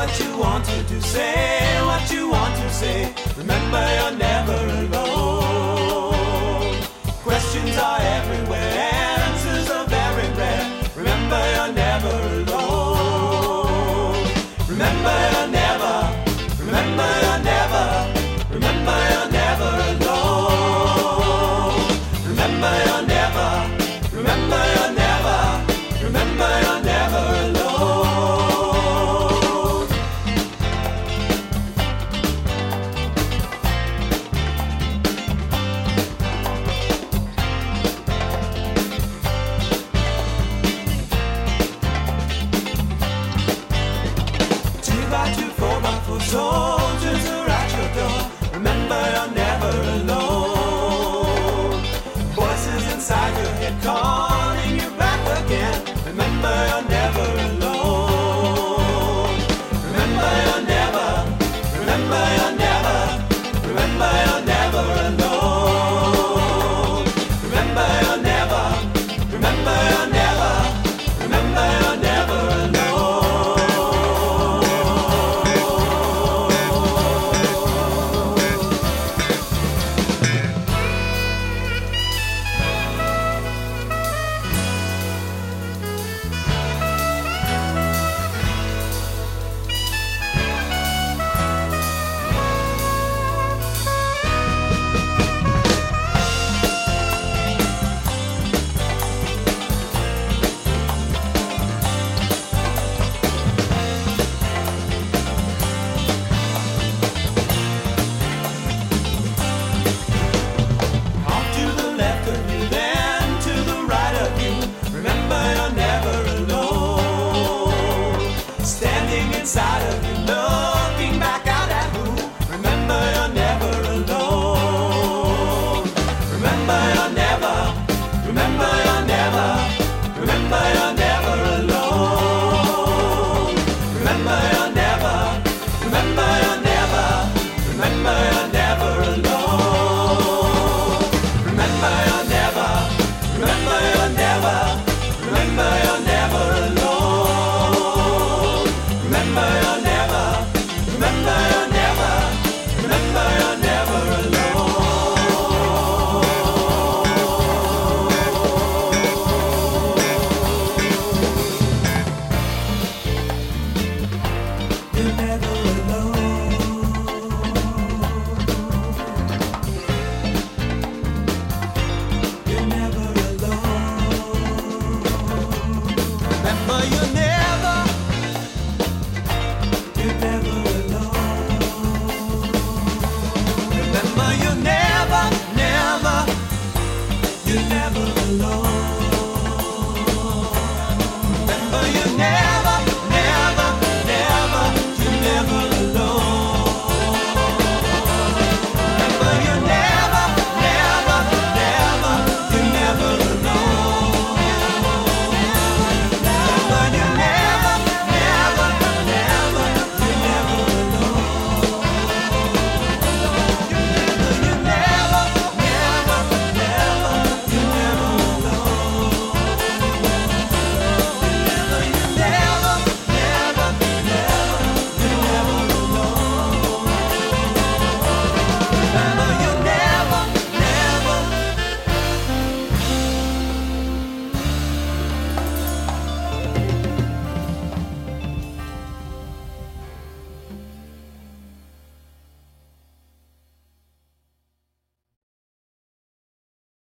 what you wanted to say, what you want to say. Remember, you're never alone. Questions are everywhere, answers are very rare. Remember, you're never alone. Remember, you're never. Remember, you're never. Remember, you're never alone. Remember, you're never. Remember, you're never. Remember, you're never alone. Soldiers are at your door. Remember, you're never alone. Voices inside your head calling you back again. Remember, you're never alone. Remember, you're never. Remember, you're never. Remember, you're never alone. Remember, you're never. Remember, you're never. Remember, you're never alone. Inside of you, looking back out at who? Remember, you're never alone. Remember, you're never. Remember, you're never. Remember, you're never alone. Remember, you're never. Remember, you're never. Remember, you're never alone. Remember, you're never. Remember, you're never. Remember, you're never alone. Remember, you're never. Remember, you're never. Remember, you're never alone. You're never alone. You're never alone. Remember, you're never. You're never alone. Remember, you're never, never. You're never alone.